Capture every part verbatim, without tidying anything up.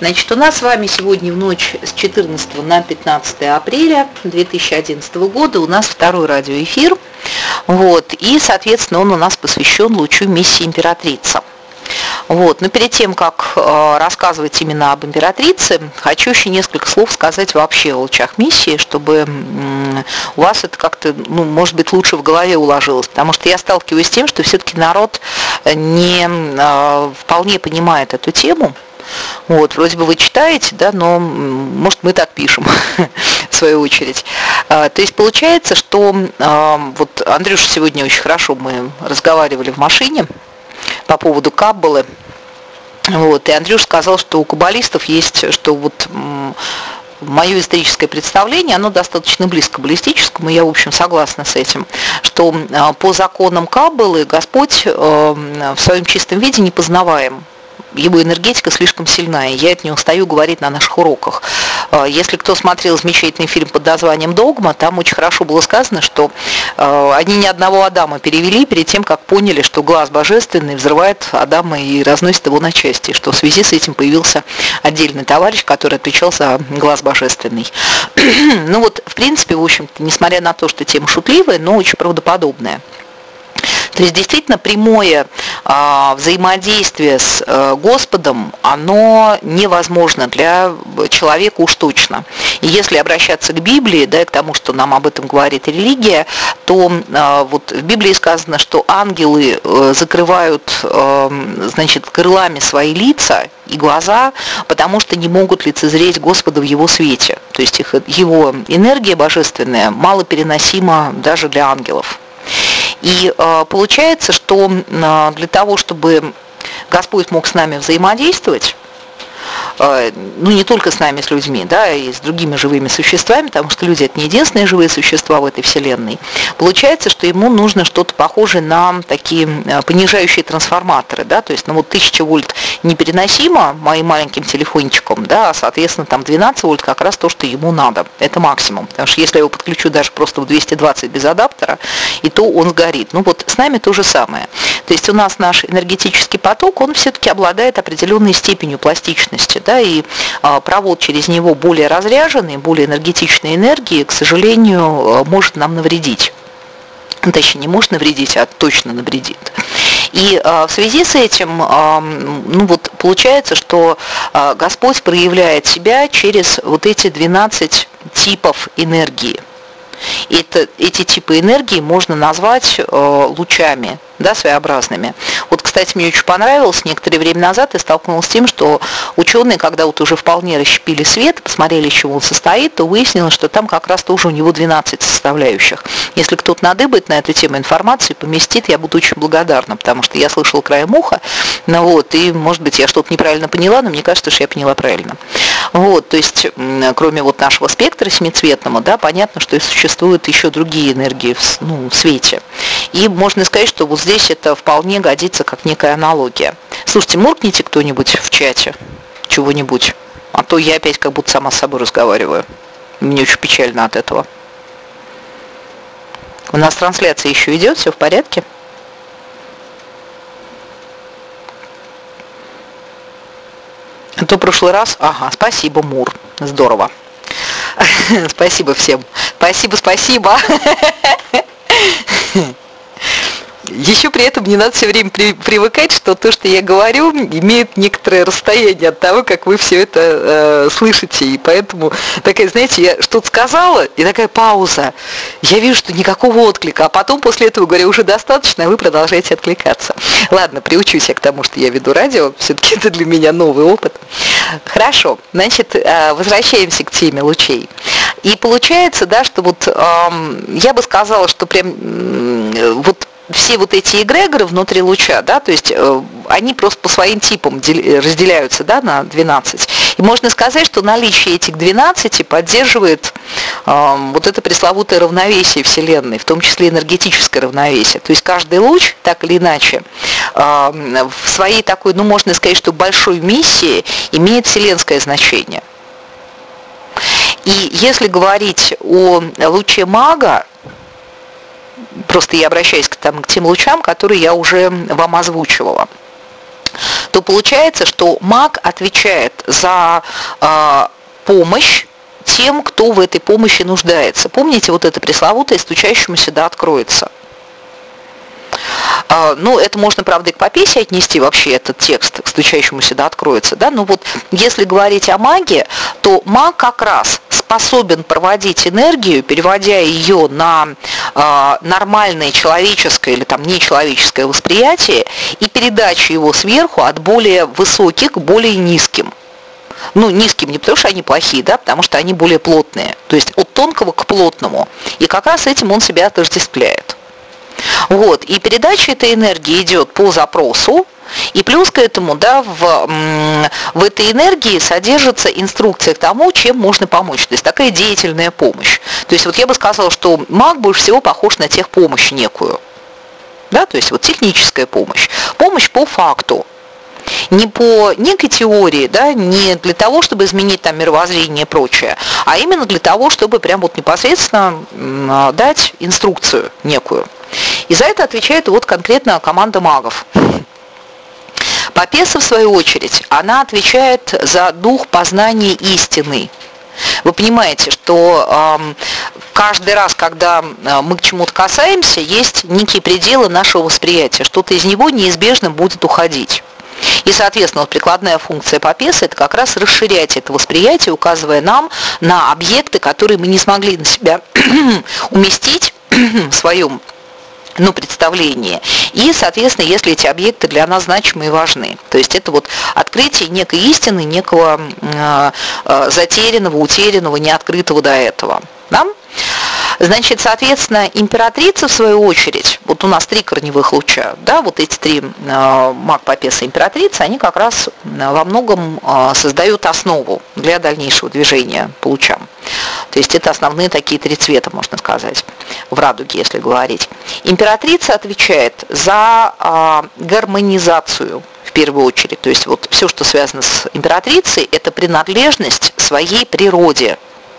Значит, у нас с вами сегодня в ночь с четырнадцатого на пятнадцатое апреля две тысячи одиннадцатого года у нас второй радиоэфир. Вот, и, соответственно, он у нас посвящен лучу миссии императрицы. Вот. Но перед тем, как э, рассказывать именно об императрице, хочу еще несколько слов сказать вообще о лучах миссии, чтобы м, у вас это как-то, ну, может быть, лучше в голове уложилось. Потому что я сталкиваюсь с тем, что все-таки народ не э, вполне понимает эту тему. Вот, вроде бы вы читаете, да, но, может, мы так пишем, в свою очередь. А, то есть получается, что а, вот Андрюша сегодня очень хорошо, мы разговаривали в машине по поводу каббалы. Вот, и Андрюша сказал, что у каббалистов есть, что вот мое историческое представление, оно достаточно близко к каббалистическому, я, в общем, согласна с этим, что по законам каббалы Господь в своем чистом виде не познаваем. Его энергетика слишком сильная, и я это не устаю говорить на наших уроках. Если кто смотрел замечательный фильм под названием «Догма», там очень хорошо было сказано, что они ни одного Адама перевели перед тем, как поняли, что глаз божественный взрывает Адама и разносит его на части, что в связи с этим появился отдельный товарищ, который отвечал за глаз божественный. Ну вот, в принципе, в общем-то, несмотря на то, что тема шутливая, но очень правдоподобная. То есть действительно прямое а, взаимодействие с а, Господом, оно невозможно для человека уж точно. И если обращаться к Библии, да, и к тому, что нам об этом говорит религия, то а, вот в Библии сказано, что ангелы а, закрывают а, значит, крылами свои лица и глаза, потому что не могут лицезреть Господа в Его свете. То есть их, Его энергия божественная малопереносима даже для ангелов. И э, получается, что э, для того, чтобы Господь мог с нами взаимодействовать, э, ну не только с нами, с людьми, да, и с другими живыми существами, потому что люди – это не единственные живые существа в этой вселенной, получается, что ему нужно что-то похожее на такие понижающие трансформаторы, да, то есть, ну вот тысяча вольт непереносимо моим маленьким телефончиком, да, а, соответственно, там двенадцать вольт как раз то, что ему надо, это максимум, потому что если я его подключу даже просто в двести двадцать без адаптера, и то он сгорит. Ну вот с нами то же самое. То есть у нас наш энергетический поток, он все-таки обладает определенной степенью пластичности, да, и а, провод через него более разряженный, более энергетичной энергии, к сожалению, может нам навредить. Точнее, не может навредить, а точно навредит. И а, в связи с этим, а, ну вот получается, что а, Господь проявляет себя через вот эти двенадцать типов энергии. Это, эти типы энергии можно назвать э, лучами, да, своеобразными. Вот, кстати, мне очень понравилось, некоторое время назад я столкнулась с тем, что ученые, когда вот уже вполне расщепили свет, посмотрели, из чего он состоит, то выяснилось, что там как раз тоже у него двенадцать составляющих. Если кто-то надыбает на эту тему информацию, поместит, я буду очень благодарна, потому что я слышала краем уха, ну вот, и, может быть, я что-то неправильно поняла, но мне кажется, что я поняла правильно. Вот, то есть, кроме вот нашего спектра семицветного, да, понятно, что и существуют еще другие энергии в, ну, в свете. И можно сказать, что вот здесь это вполне годится как некая аналогия. Слушайте, муркните кто-нибудь в чате чего-нибудь, а то я опять как будто сама с собой разговариваю. Мне очень печально от этого. У нас трансляция еще идет, все в порядке? А то в прошлый раз... Ага, спасибо, Мур. Здорово. Спасибо всем. Спасибо, спасибо. Еще при этом не надо все время при, привыкать, что то, что я говорю, имеет некоторое расстояние от того, как вы все это э, слышите. И поэтому такая, знаете, я что-то сказала, и такая пауза. Я вижу, что никакого отклика. А потом после этого говорю, уже достаточно, а вы продолжаете откликаться. Ладно, приучусь я к тому, что я веду радио. Все-таки это для меня новый опыт. Хорошо. Значит, э, возвращаемся к теме лучей. И получается, да, что вот э, я бы сказала, что прям э, вот все вот эти эгрегоры внутри луча, да, то есть э, они просто по своим типам дел- разделяются, да, на двенадцать. И можно сказать, что наличие этих двенадцати поддерживает э, вот это пресловутое равновесие Вселенной, в том числе энергетическое равновесие. То есть каждый луч, так или иначе, э, в своей такой, ну можно сказать, что большой миссии имеет вселенское значение. И если говорить о луче мага, просто я обращаюсь к, там, к тем лучам, которые я уже вам озвучивала, то получается, что маг отвечает за э, помощь тем, кто в этой помощи нуждается. Помните вот это пресловутое «стучащемуся да откроется»? Ну, это можно, правда, и к Попесе отнести вообще этот текст, к стучащемуся да откроется, да, но вот если говорить о маге, то маг как раз способен проводить энергию, переводя ее на э, нормальное человеческое или там нечеловеческое восприятие и передачу его сверху от более высоких к более низким. Ну, низким не потому, что они плохие, да, потому что они более плотные, то есть от тонкого к плотному, и как раз этим он себя отождествляет. Вот, и передача этой энергии идет по запросу, и плюс к этому, да, в, в этой энергии содержится инструкция к тому, чем можно помочь, то есть такая деятельная помощь. То есть вот я бы сказала, что маг больше всего похож на техпомощь некую, да, то есть вот техническая помощь, помощь по факту. Не по некой теории, да, не для того, чтобы изменить там мировоззрение и прочее, а именно для того, чтобы прям вот непосредственно дать инструкцию некую. И за это отвечает вот конкретно команда магов. Попеса, в свою очередь, она отвечает за дух познания истины. Вы понимаете, что э, каждый раз, когда мы к чему-то касаемся, есть некие пределы нашего восприятия, что-то из него неизбежно будет уходить. И, соответственно, вот прикладная функция Попесы – это как раз расширять это восприятие, указывая нам на объекты, которые мы не смогли на себя уместить в своем ну, представлении. И, соответственно, если эти объекты для нас значимы и важны. То есть это вот открытие некой истины, некого э, э, затерянного, утерянного, неоткрытого до этого. Да? Значит, соответственно, императрица, в свою очередь, вот у нас три корневых луча, да, вот эти три э, маг, Попеса, императрица, они как раз во многом э, создают основу для дальнейшего движения по лучам. То есть это основные такие три цвета, можно сказать, в радуге, если говорить. Императрица отвечает за э, гармонизацию, в первую очередь. То есть вот все, что связано с императрицей, это принадлежность своей природе.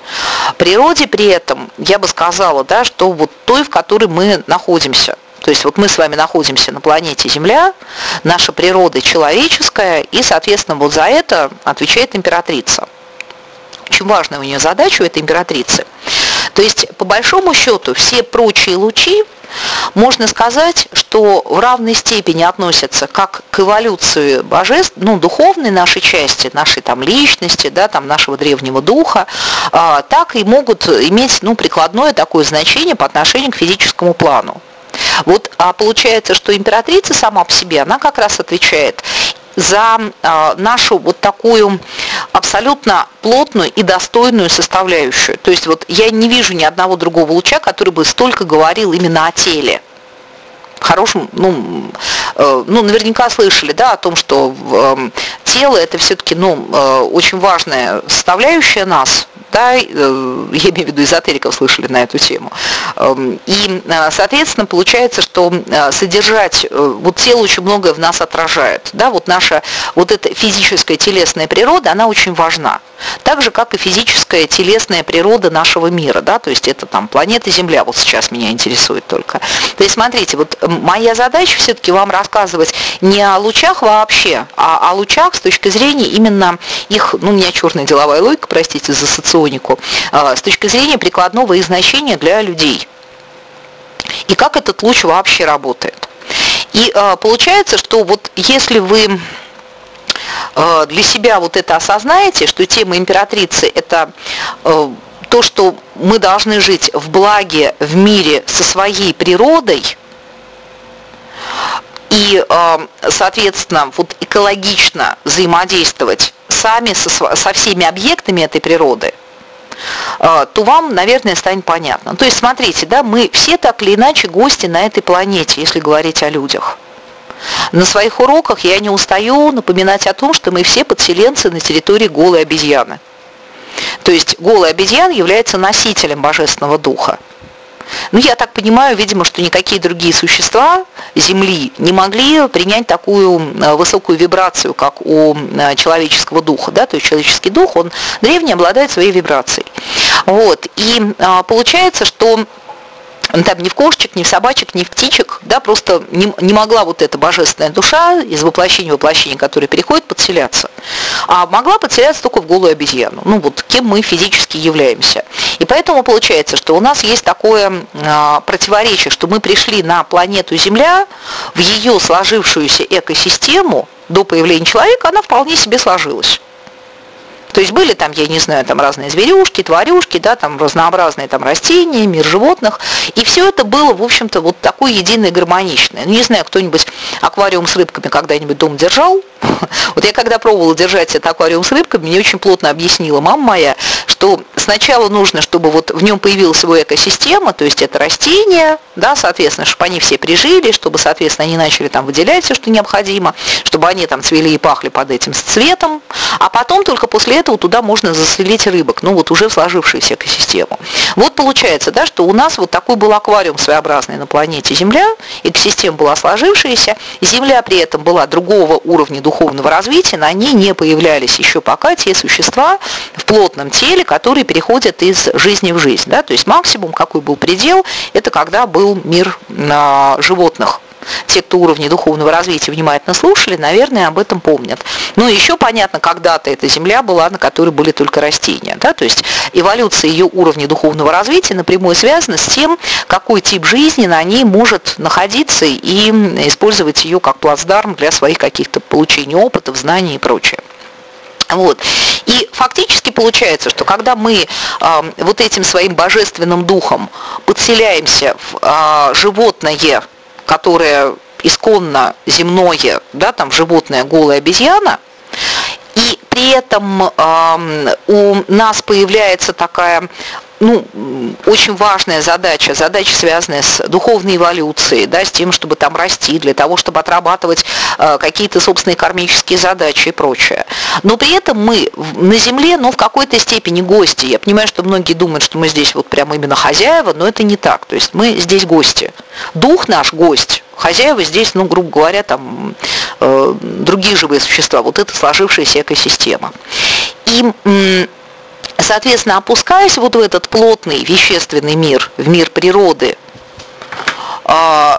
Природе при этом, я бы сказала, да, что вот той, в которой мы находимся. То есть вот мы с вами находимся на планете Земля, наша природа человеческая, и, соответственно, вот за это отвечает императрица. Очень важная у нее задача, у этой императрицы. То есть, по большому счету, все прочие лучи, можно сказать, что в равной степени относятся как к эволюции божеств, ну, духовной нашей части, нашей там личности, да, там, нашего древнего духа, а, так и могут иметь, ну, прикладное такое значение по отношению к физическому плану. Вот а получается, что императрица сама по себе, она как раз отвечает за э, нашу вот такую абсолютно плотную и достойную составляющую. То есть вот я не вижу ни одного другого луча, который бы столько говорил именно о теле. Хорошем, ну, э, ну, наверняка слышали, да, о том, что э, тело это все-таки, ну, э, очень важная составляющая нас. Да, я имею в виду, эзотериков слышали на эту тему. И, соответственно, получается, что содержать, вот тело очень многое в нас отражает. Да, вот наша вот эта физическая телесная природа, она очень важна. Так же, как и физическая телесная природа нашего мира. Да, то есть это там планета Земля, вот сейчас меня интересует только. То есть смотрите, вот моя задача все-таки вам рассказывать не о лучах вообще, а о лучах с точки зрения именно их, ну, у меня черная деловая логика, простите за соционику, с точки зрения прикладного и значения для людей. И как этот луч вообще работает. И э, получается, что вот если вы э, для себя вот это осознаете, что тема императрицы – это э, то, что мы должны жить в благе, в мире со своей природой, и, э, соответственно, вот экологично взаимодействовать сами со, со всеми объектами этой природы, то вам, наверное, станет понятно. То есть, смотрите, да, мы все так или иначе гости на этой планете, если говорить о людях. На своих уроках я не устаю напоминать о том, что мы все подселенцы на территории голой обезьяны. То есть голый обезьян является носителем божественного духа. Ну, я так понимаю, видимо, что никакие другие существа Земли не могли принять такую высокую вибрацию, как у человеческого духа. Да? То есть человеческий дух, он древний, обладает своей вибрацией. Вот. И а, получается, что там ни в кошечек, ни в собачек, ни в птичек, да, просто не, не могла вот эта божественная душа из воплощения в воплощение, которое переходит, подселяться. А могла подселяться только в голую обезьяну. Ну вот кем мы физически являемся. И поэтому получается, что у нас есть такое а, противоречие, что мы пришли на планету Земля, в ее сложившуюся экосистему, до появления человека она вполне себе сложилась. То есть были там, я не знаю, там разные зверюшки, тварюшки, да, там разнообразные там растения, мир животных. И все это было, в общем-то, вот такое единое гармоничное. Ну, не знаю, кто-нибудь аквариум с рыбками когда-нибудь дома держал? Вот я когда пробовала держать этот аквариум с рыбками, мне очень плотно объяснила мама моя, что сначала нужно, чтобы вот в нем появилась его экосистема, то есть это растения, да, соответственно, чтобы они все прижили, чтобы, соответственно, они начали там выделять все, что необходимо, чтобы они там цвели и пахли под этим цветом, а потом только после этого туда можно заселить рыбок, ну вот уже в сложившуюся экосистему. Вот получается, да, что у нас вот такой был аквариум своеобразный на планете Земля, экосистема была сложившаяся, Земля при этом была другого уровня духовного развития, на ней не появлялись еще пока те существа в плотном теле, которые переходят из жизни в жизнь, да, то есть максимум, какой был предел, это когда был мир а, животных. Те, кто уровни духовного развития внимательно слушали, наверное, об этом помнят. Ну, еще понятно, когда-то эта земля была, на которой были только растения. Да? То есть эволюция ее уровня духовного развития напрямую связана с тем, какой тип жизни на ней может находиться и использовать ее как плацдарм для своих каких-то получений опытов, знаний и прочее. Вот. И фактически получается, что когда мы э, вот этим своим божественным духом подселяемся в э, животное, которое исконно земное, да, там животное, голая обезьяна, и при этом э, у нас появляется такая, ну, очень важная задача, задача, связанная с духовной эволюцией, да, с тем, чтобы там расти, для того, чтобы отрабатывать э, какие-то собственные кармические задачи и прочее. Но при этом мы на Земле, ну, в какой-то степени гости. Я понимаю, что многие думают, что мы здесь вот прямо именно хозяева, но это не так. То есть мы здесь гости. Дух наш гость. Хозяева здесь, ну, грубо говоря, там э, другие живые существа. Вот это сложившаяся экосистема. И м- соответственно, опускаясь вот в этот плотный вещественный мир, в мир природы, э,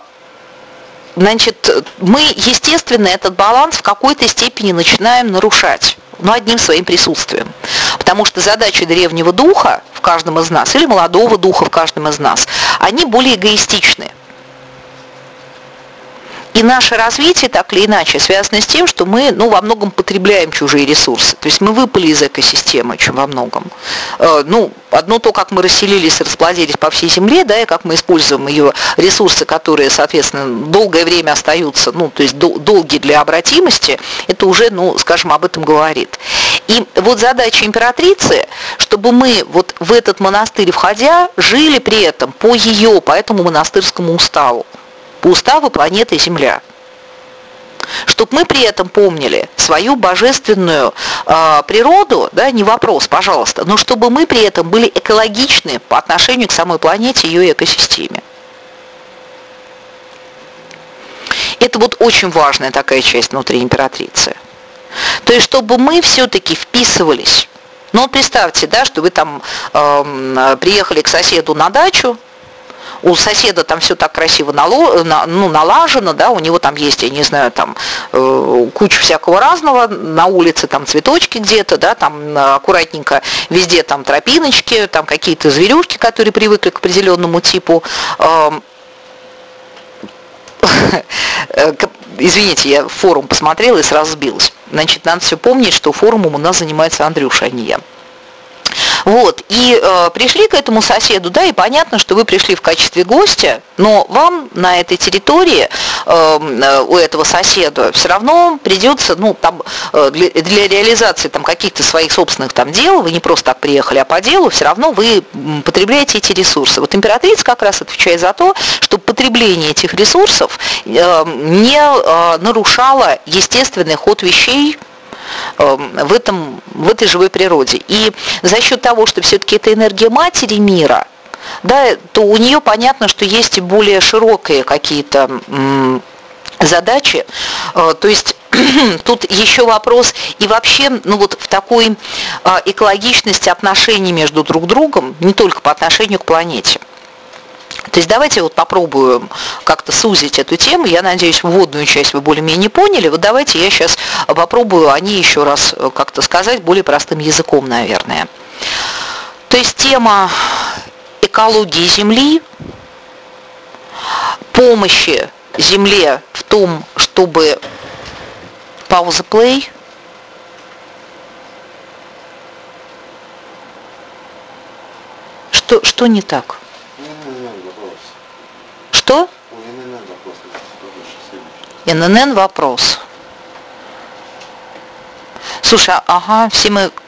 значит, мы, естественно, этот баланс в какой-то степени начинаем нарушать, но одним своим присутствием. Потому что задачи древнего духа в каждом из нас, или молодого духа в каждом из нас, они более эгоистичны. И наше развитие, так или иначе, связано с тем, что мы, ну, во многом потребляем чужие ресурсы. То есть мы выпали из экосистемы очень во многом. Э, ну, одно то, как мы расселились и расплодились по всей Земле, да, и как мы используем ее ресурсы, которые, соответственно, долгое время остаются, ну, то есть дол- долгие для обратимости, это уже, ну, скажем, об этом говорит. И вот задача императрицы, чтобы мы вот в этот монастырь входя, жили при этом по ее, по этому монастырскому уставу. По уставу планеты Земля. Чтобы мы при этом помнили свою божественную э, природу, да, не вопрос, пожалуйста, но чтобы мы при этом были экологичны по отношению к самой планете и ее экосистеме. Это вот очень важная такая часть внутри императрицы. То есть, чтобы мы все-таки вписывались. Ну, вот представьте, да, что вы там э, приехали к соседу на дачу, у соседа там все так красиво нало, на, ну, налажено, да, у него там есть, я не знаю, там э, куча всякого разного, на улице там цветочки где-то, да, там аккуратненько везде там тропиночки, там какие-то зверюшки, которые привыкли к определенному типу. Э, Извините, я форум посмотрела и сразу сбилась. Значит, надо все помнить, что форумом у нас занимается Андрюша, а не я. Вот, и э, пришли к этому соседу, да, и понятно, что вы пришли в качестве гостя, но вам на этой территории э, у этого соседа все равно придется, ну, там, э, для, для реализации там каких-то своих собственных там дел, вы не просто так приехали, а по делу, все равно вы потребляете эти ресурсы. Вот императрица как раз отвечает за то, чтобы потребление этих ресурсов э, не э, нарушало естественный ход вещей в, этом, в этой живой природе. И за счет того, что все-таки это энергия матери мира, да, то у нее понятно, что есть и более широкие какие-то м, задачи. То есть тут еще вопрос и вообще, ну вот в такой экологичности отношений между друг другом, не только по отношению к планете. То есть давайте вот попробуем как-то сузить эту тему. Я надеюсь, вводную часть вы более-менее поняли. Вот давайте я сейчас попробую о ней еще раз как-то сказать более простым языком, наверное. То есть тема экологии Земли, помощи Земле в том, чтобы пауза play. Что, что не так? Что? эн эн эн вопрос. Слушай, ага, все мы